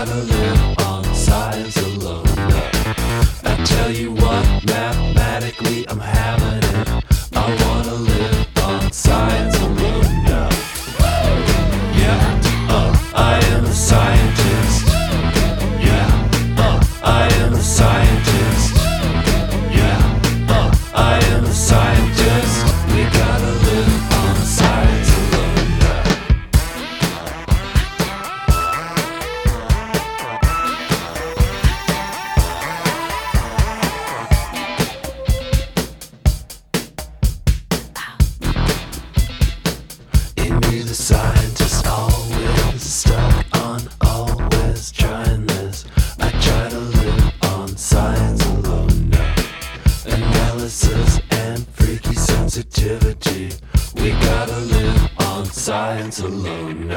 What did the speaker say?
gotta live on science alone. I tell you what, mathematically I'm having it. I wanna live on science alone now. Yeah, I am a scientist. Yeah, I am a scientist. Yeah, I am a scientist. We gotta live on science alone now. In me, the scientist, always stuck on, always trying this. I try to live on science alone now. Analysis and freaky sensitivity. We gotta live on science alone now.